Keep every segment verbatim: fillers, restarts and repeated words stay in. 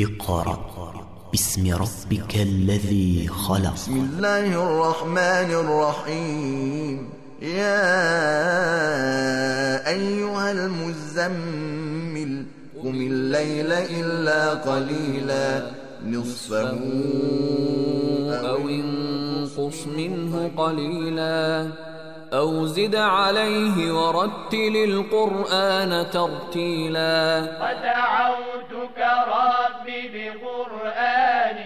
اقرأ باسم ربك الذي خلق. بسم الله الرحمن الرحيم. يا أيها المزمل قم الليل إلا قليلا نصفه أو انقص منه قليلا أو زد عليه ورتل القرآن ترتيلا. ودعوتك ربي بقرآنك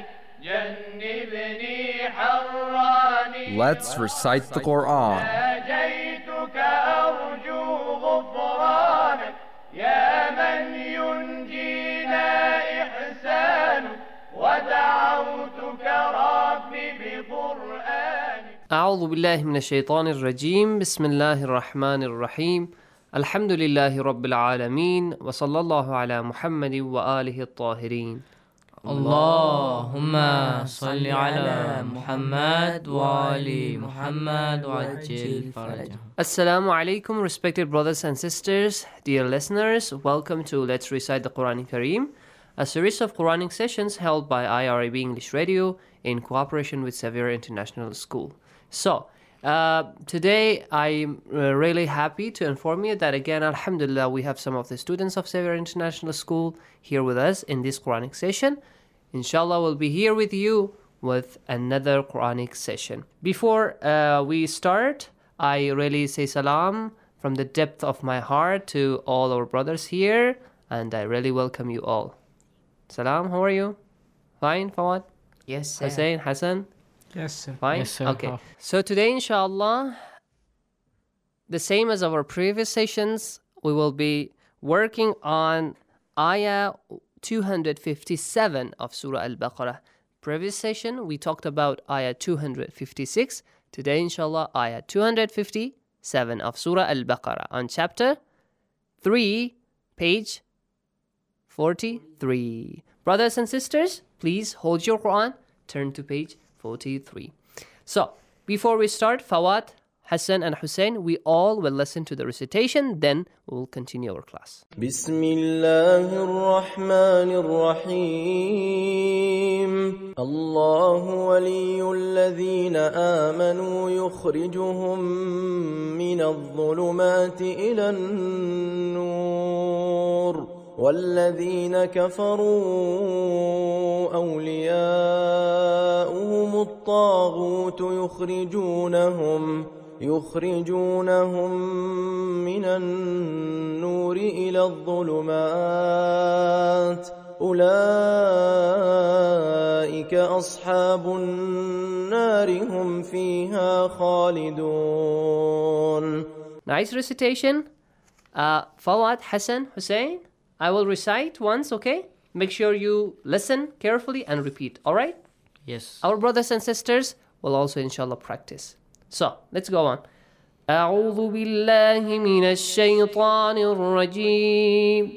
جنبني حراني. Let's recite the Quran. ناجيتك أرجو غفرانك يا من ينجينا إحسانك. ودعوتك ربي بقرآنك. أعوذ بالله من الشيطان الرجيم. بسم الله الرحمن الرحيم. الحمد لله رب العالمين وصلى الله على محمد وآله الطاهرين. اللهم صل على محمد وآل محمد وعجل فرجهم. Assalamu alaikum, respected brothers and sisters, dear listeners. Welcome to Let's Recite the Quran Kareem, a series of Quranic sessions held by I R A B English Radio in cooperation with Xavier International School. So, uh, today I'm uh, really happy to inform you that again, alhamdulillah, we have some of the students of Xavier International School here with us in this Quranic session. Inshallah, we'll be here with you with another Quranic session. Before uh, we start, I really say salam from the depth of my heart to all our brothers here, and I really welcome you all. Salam, how are you? Fine, Fawad? Yes, sir. Hussein, Hassan? Yes, sir. Fine? Yes, sir. Okay. So today, inshallah, the same as our previous sessions, we will be working on ayah two hundred fifty-seven of Surah Al-Baqarah. Previous session, we talked about ayah two hundred fifty-six. Today, inshallah, ayah two hundred fifty-seven of Surah Al-Baqarah on chapter three, page forty-three. Brothers and sisters, please hold your Quran, turn to page forty-three. So, before we start, Fawad, Hassan and Hussein, we all will listen to the recitation, then we will continue our class. بسم الله الرحمن الرحيم. الله ولي الذين آمنوا يخرجهم من الظلمات إلى النور والذين كفروا أولياؤهم الطاغوت يخرجونهم يخرجونهم من النور إلى الظلمات أولئك أصحاب النار هم فيها خالدون. Nice recitation. Uh, Fawad, Hassan, Hussein, I will recite once, okay? Make sure you listen carefully and repeat, alright? Yes. Our brothers and sisters will also inshallah practice. So, let's go on. أعوذ بالله من الشيطان الرجيم.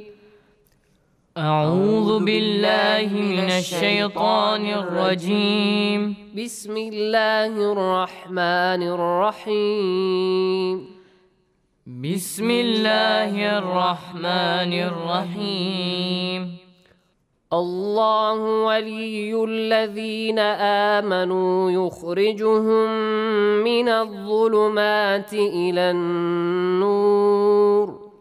أعوذ بالله من الشيطان الرجيم. بسم الله الرحمن الرحيم. بسم الله الرحمن الرحيم. الله ولي الذين آمنوا يخرجهم من الظلمات إلى النور.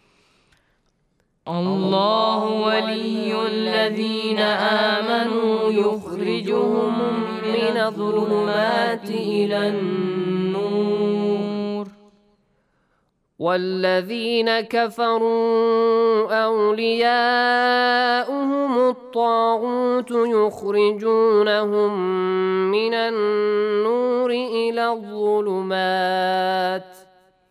الله ولي الذين آمنوا يخرجهم من الظلمات إلى النور والذين كفروا أولياؤهم الطاغوت يخرجونهم من النور إلى الظلمات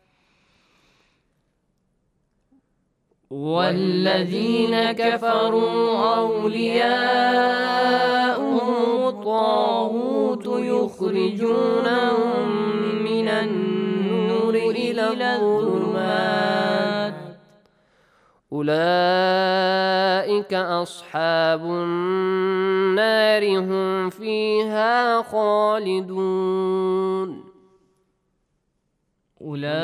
والذين كفروا أولياؤهم الطاغوت يخرجونهم من النور إلى الظلمات أولئك أصحاب النار هم فيها خالدون.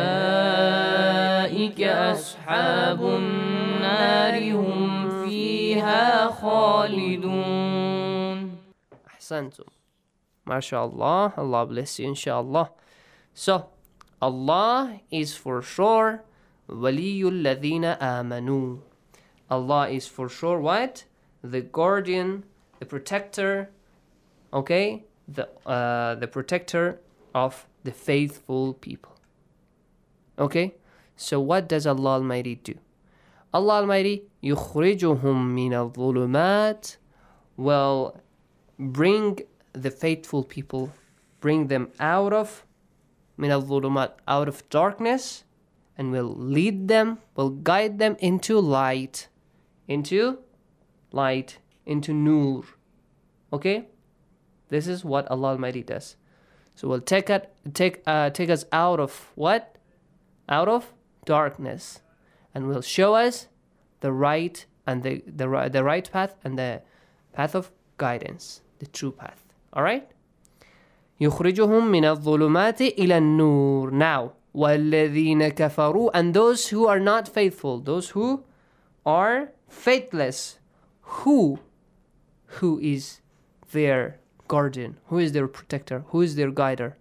أولئك أصحاب النار هم فيها فيها خالدون. أحسنتم. MashaAllah. Allah bless you, inshallah. So, Allah is for sure وَلِيُّ الَّذِينَ آمَنُوا. Allah is for sure what? The guardian, the protector, okay? The, uh, the protector of the faithful people. Okay? So what does Allah Almighty do? Allah Almighty يُخْرِجُهُم مِّنَ الظُّلُمَاتِ will bring the faithful people, bring them out of مِّنَ الظُّلُمَاتِ, out of darkness, and will lead them, will guide them into light, into light, into nur. Okay? This is what Allah Almighty does. So we'll take it, take uh, take us out of what? Out of darkness, and will show us the right and the the right the right path and the path of guidance, the true path. All right. يخرجهم من الظلمات إلى النور. Now, والذين كفروا, and those who are not faithful, those who are faithless, who who is their guardian, who is their protector, who is their guider?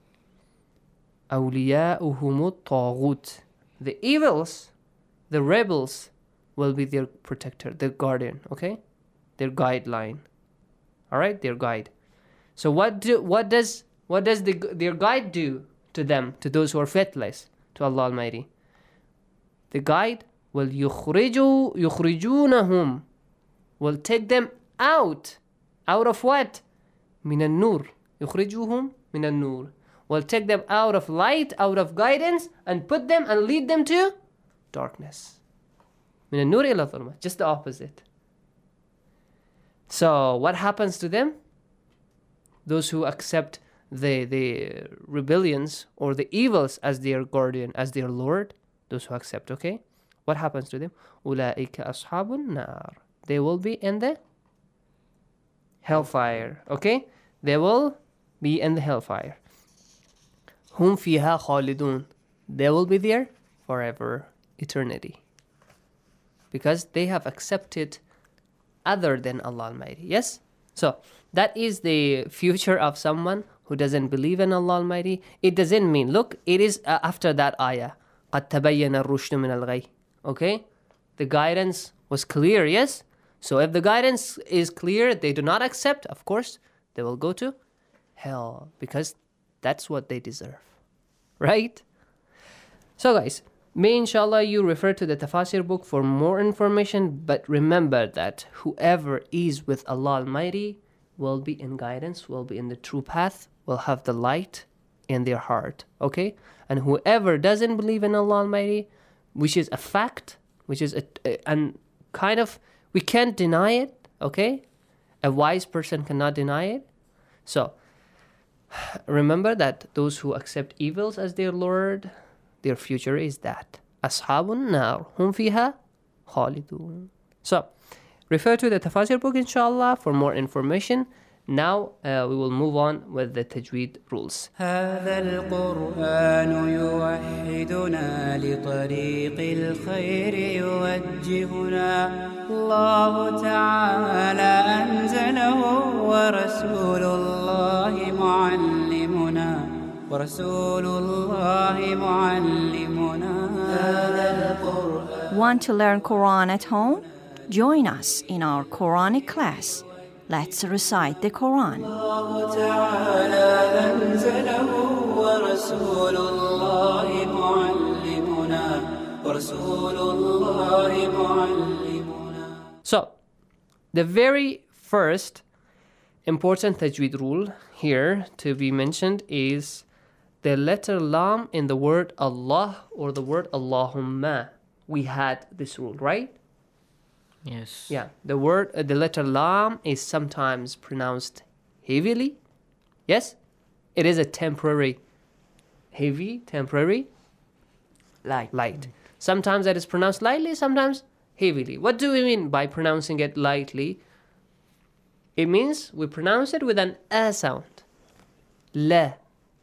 أولياؤهم الطاغوت. The evils, the rebels, will be their protector, their guardian, okay? Their guideline. All right, their guide. So what do what does what does the, their guide do to them, to those who are faithless to Allah Almighty? The guide will يخرجوا يخرجونهم, will take them out, out of what? من النور. يخرجوهم من النور. Will take them out of light, out of guidance, and put them and lead them to darkness. من النور إلى الظلمة. Just the opposite. So what happens to them? Those who accept the the rebellions or the evils as their guardian, as their Lord, those who accept, okay? What happens to them? أولئك أصحاب النار. They will be in the hellfire, okay? They will be in the hellfire. هم فيها خالدون. They will be there forever, eternity. Because they have accepted other than Allah Almighty. Yes? So, that is the future of someone who doesn't believe in Allah Almighty. It doesn't mean, look, it is uh, after that ayah. قَدْ تَبَيَّنَ الرُّشْدُ مِنَ الْغَيِّ. Okay? The guidance was clear, yes? So if the guidance is clear, they do not accept, of course, they will go to hell. Because that's what they deserve. Right? So guys, may inshallah you refer to the Tafasir book for more information, but remember that whoever is with Allah Almighty will be in guidance, will be in the true path, will have the light in their heart, okay? And whoever doesn't believe in Allah Almighty, which is a fact, which is a, a and kind of, we can't deny it, okay? A wise person cannot deny it. So, remember that those who accept evils as their Lord, their future is that. Ashabun nar, hum fiha khalidun. So, refer to the Tafasir book inshallah for more information. Now uh, we will move on with the Tajweed rules. هذا القرآن يوحدنا لطريق الخير يوجهنا الله تعالى أنزله ورسول الله معلمنا ورسول الله معلمنا هذا القرآن. Want to learn Quran at home? Join us in our Quranic class. Let's recite the Quran. الله تعالى أنزله ورسول الله معلمنا ورسول الله معلمنا. So, the very first important tajweed rule here to be mentioned is the letter lam in the word Allah or the word Allahumma. We had this rule, right? Yes. Yeah, the word, uh, the letter lam is sometimes pronounced heavily. Yes? It is a temporary, heavy, temporary, Light. light. Sometimes it is pronounced lightly, sometimes heavily. What do we mean by pronouncing it lightly? It means we pronounce it with an a sound. La.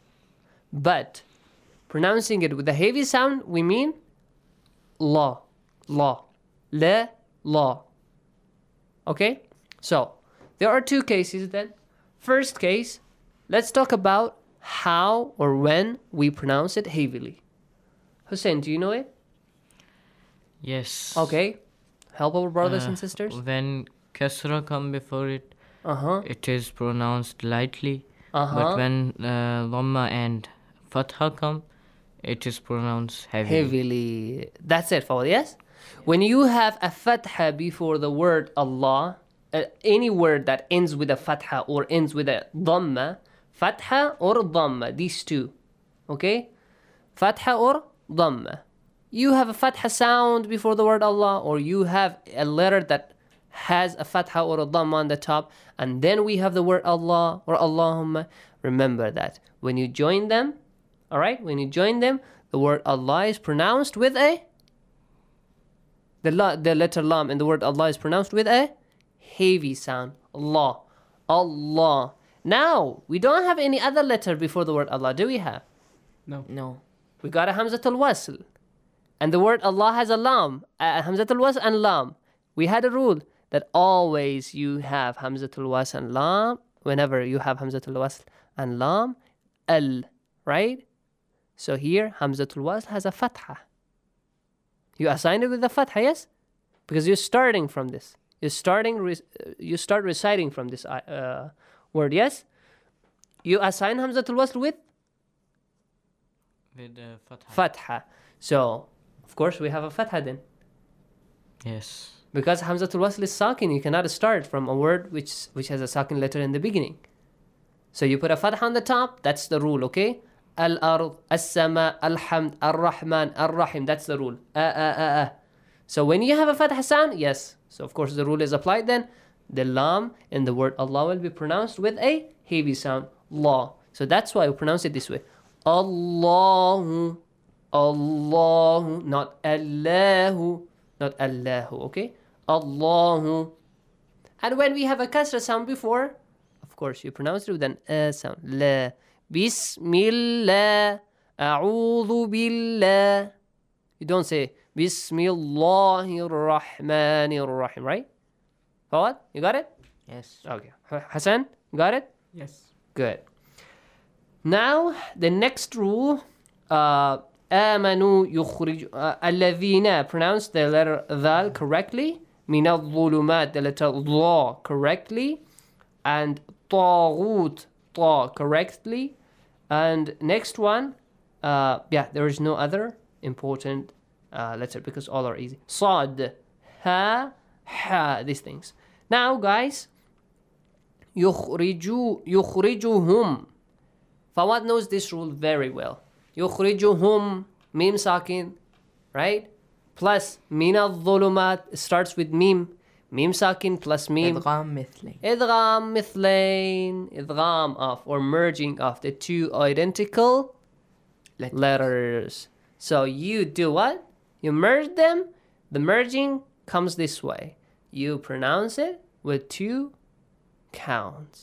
But pronouncing it with a heavy sound, we mean la. La. La. La. Okay? So, there are two cases then. First case, let's talk about how or when we pronounce it heavily. Hussein, do you know it? Yes. Okay. Help our brothers Uh, and sisters. When kasra come before it, Uh-huh. it is pronounced lightly. Uh-huh. But when uh, dhamma and fatha come, it is pronounced heavily. Heavily. That's it, Fawad, yes? When you have a fatha before the word Allah, uh, any word that ends with a fatha or ends with a dhamma, fatha or dhamma, these two, okay? Fatha or dhamma. You have a fatha sound before the word Allah, or you have a letter that has a fatha or a dhamma on the top, and then we have the word Allah or Allahumma. Remember that when you join them, all right, when you join them, the word Allah is pronounced with a the la, the letter lam in the word Allah is pronounced with a heavy sound. Allah, Allah. Now we don't have any other letter before the word Allah, do we have? No. No. We got a Hamzatul Wasl. And the word Allah has a lam, a Hamzatul Wasl and lam. We had a rule that always you have Hamzatul Wasl and lam, whenever you have Hamzatul Wasl and lam, al, right? So here, Hamzatul Wasl has a fatha. You assign it with a fatha, yes? Because you're starting from this. You're starting, re- you start reciting from this uh, word, yes? You assign Hamzatul Wasl with With uh, fatha. fatha. So, of course, we have a fatha then. Yes. Because Hamzatul Wasl is sakin, you cannot start from a word which which has a sakin letter in the beginning. So you put a fatha on the top, that's the rule, okay? Al-ard, as-sama, al-hamd, ar-rahman, ar-rahim, that's the rule. Uh, uh, uh, uh. So when you have a fatha sound, yes. So of course the rule is applied then. The lam in the word Allah will be pronounced with a heavy sound, la. So that's why we pronounce it this way. Allahu, Allahu, not Allahu, not Allahu, okay? Allahu. And when we have a kasra sound before, of course you pronounce it with an a sound. La. Bismillah. A'udhu billah. You don't say Bismillahir Rahmanir Rahim, right? Fawad, you got it? Yes. Okay. Hassan, you got it? Yes. Good. Now, the next rule, uh, آمنوا يخرج uh, الذين, pronounce the letter ذال correctly, من الظلمات, the letter ظا correctly, and طاغوت, طا correctly, and next one, uh, yeah, there is no other important uh, letter because all are easy. صاد, ha, ha, these things. Now, guys, يخرجوا يخرجهم. Fawad knows this rule very well. يخرجهم, mim sakin, right? Plus min al-dhulumat starts with mim. Mim sakin plus mim. إدغام مثلي. Idgham mithlain. Idgham of or merging of the two identical letters. letters. So you do what? You merge them. The merging comes this way. You pronounce it with two counts.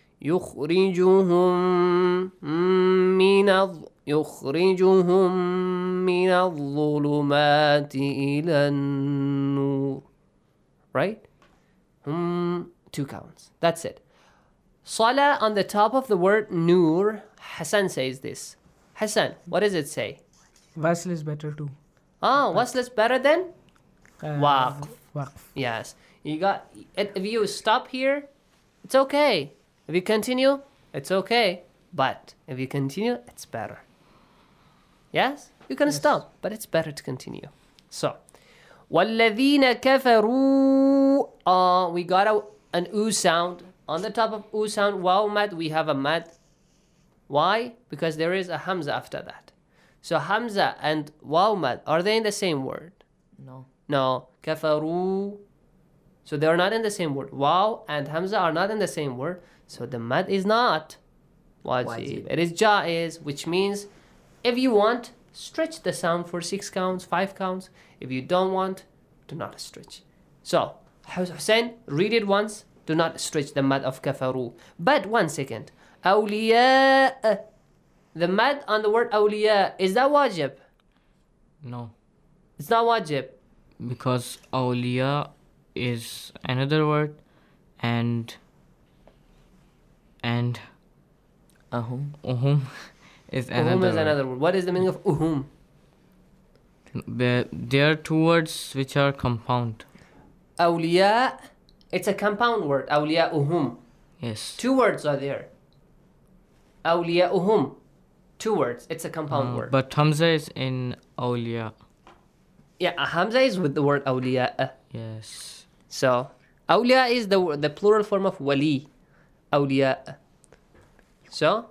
يخرجهم من الظ... يخرجهم من الظلمات إلى النور. Right? Um, two counts. That's it. Salah on the top of the word nur. Hassan says this. Hassan, what does it say? Wasl is better too. Ah, wasl is better than? Uh, Waqf. Waqf. Yes. You got. If you stop here, it's okay. If you continue, it's okay. But if you continue, it's better. Yes? You can yes. stop, but it's better to continue. So, وَالَّذِينَ كَفَرُوا uh, we got a, an U sound. On the top of U sound, waw mad, we have a mad. Why? Because there is a hamza after that. So hamza and waw mad, are they in the same word? No. No. كَفَرُوا. So they are not in the same word. Waw and hamza are not in the same word. So the mad is not wajib. wajib. It is jaiz, which means if you want, stretch the sound for six counts, five counts. If you don't want, do not stretch. So, Hussein, read it once. Do not stretch the mad of kafaru. But one second. Awliya. The mad on the word awliya, is that wajib? No. It's not wajib. Because awliya is another word, and and Ahum. uhum is another. Uhum is word. another word. What is the meaning of uhum? There there are two words which are compound. Awliya, it's a compound word. Awliya uhum. Yes. Two words are there. Awliya uhum. Two words. It's a compound Uh, word. But Hamza is in awliya. Yeah, a Hamza is with the word awliya. Yes. So, awliya is the the plural form of wali. Awliya. So,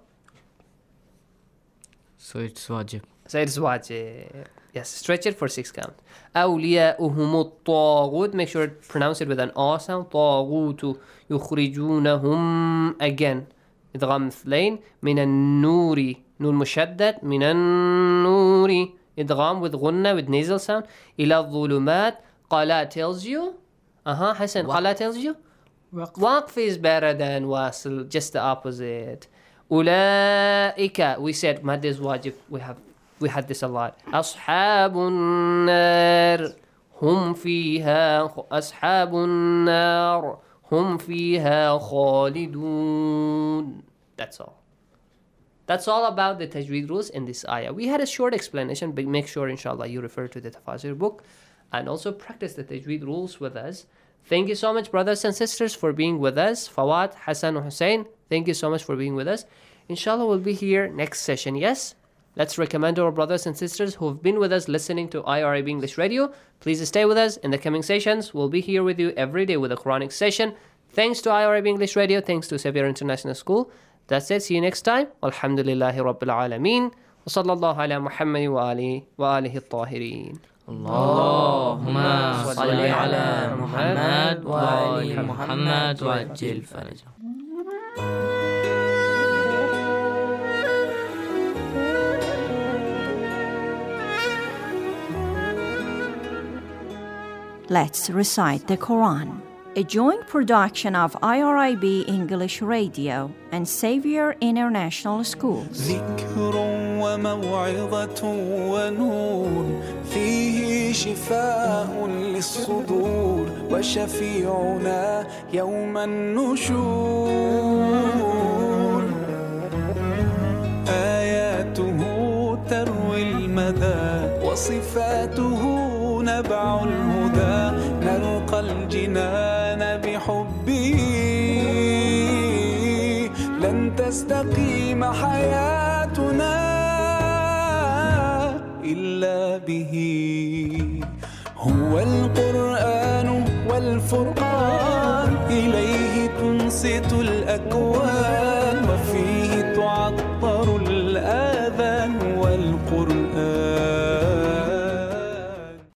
So it's wajib. so it's wajib. Yes, stretch it for six count. أولياؤهم الطاغوت. Make sure to pronounce it with an A sound. طاغوت يخرجونهم. Again, إدغام مثلين. من النور. نون مشدد. من النور. إدغام with غنة with nasal sound. إلى الظلمات. قلا tells you. Uh-huh, Hassan. قلا tells you. Waqf is better than واصل. Just the opposite. أولئك. We said مد is wajib. We have We had this a lot. أصحاب النار هم فيها أصحاب النار هم فيها خالدون. That's all. That's all about the tajweed rules in this ayah. We had a short explanation, but make sure, inshallah, you refer to the Tafasir book and also practice the tajweed rules with us. Thank you so much, brothers and sisters, for being with us. Fawad, Hassan, and Hussein, thank you so much for being with us. Inshallah, we'll be here next session. Yes? Let's recommend our brothers and sisters who have been with us listening to I R A B English Radio. Please stay with us in the coming sessions. We'll be here with you every day with a Quranic session. Thanks to I R A B English Radio. Thanks to Xavier International School. That's it. See you next time. Alhamdulillahi Rabbil Alameen. Wa sallallahu ala Muhammad wa alihi wa alihi at-tahirin. Allahumma salli ala Muhammad wa ali Muhammad wa ajil faraja. Let's recite the Quran, a joint production of I R I B English Radio and Xavier International Schools. ذكر وموعظة ونور فيه شفاء للصدور وشفيعنا يوم النشور آياته تروي المدى وصفاته نبع الهدى نلقى الجنان بحبه لن تستقيم حياتنا إلا به هو القرآن والفرقان إليه تنصت الأكوان